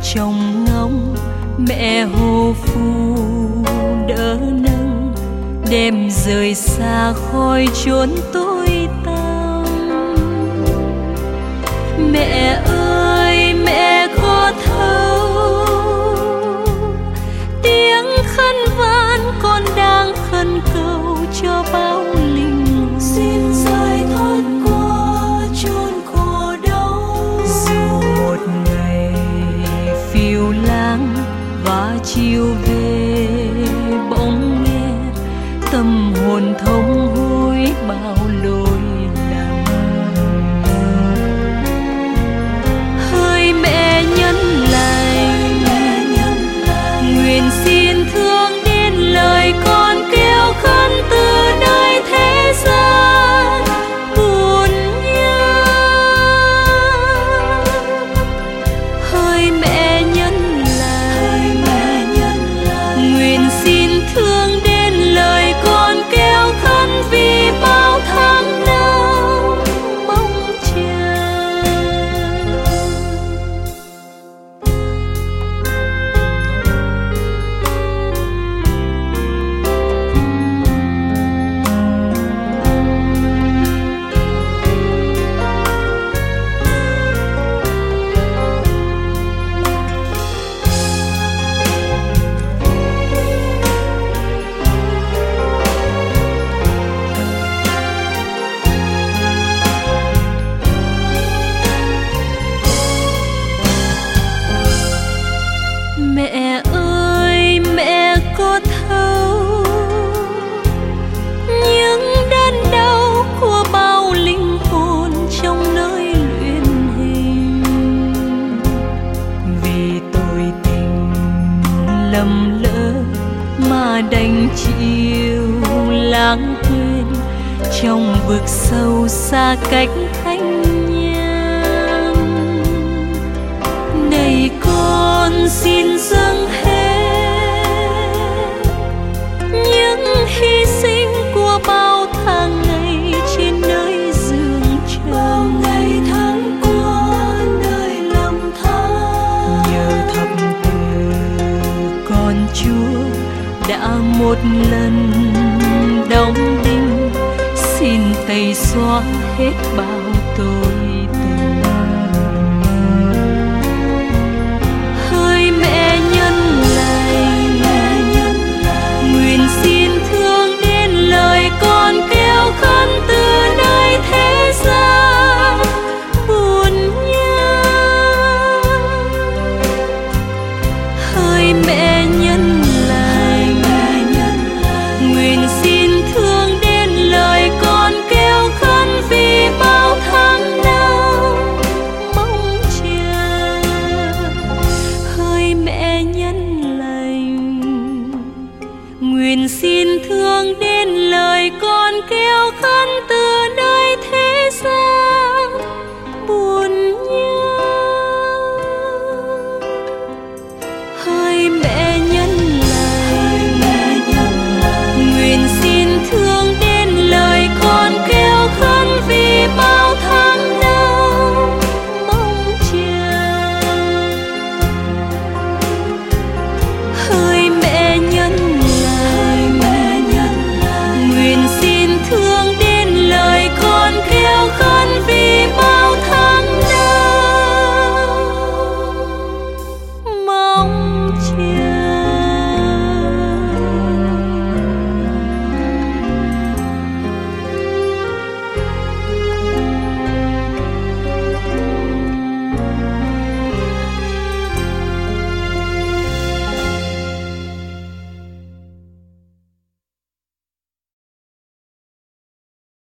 trông ngóng mẹ hồ phù đỡ nâng, đem rời xa khỏi chốn tối tăm. Mẹ ơi mẹ có thấu tiếng khấn van con đang khẩn cầu cho bao linh hồn, xin giải thoát qua chốn khổ đau. dù một ngày phiêu lãng và chiều về bỗng nghe tâm hồn thống hối bao lỗi lầm. Hỡi mẹ nhân lành, nguyện xin thương đến lời con kêu khấn từ nơi thế gian buồn nhớ. Hỡi mẹ nhân lành, nguyện xin thương đến lời con kêu khấn vì bao tháng năm mong chờ. Mẹ ơi mẹ có thấu những đớn đau của bao linh hồn trong nơi luyện hình, vì tội tình lầm lỡ mà đành chịu lãng quên trong vực sâu xa cách thanh nhàn. Này con xin dâng hết những hy sinh của bao tháng ngày trên nơi giường trần, bao ngày tháng qua nơi lầm than. nhờ thập từ con Chúa đã một lần đóng đinh, xin tẩy xóa hết bao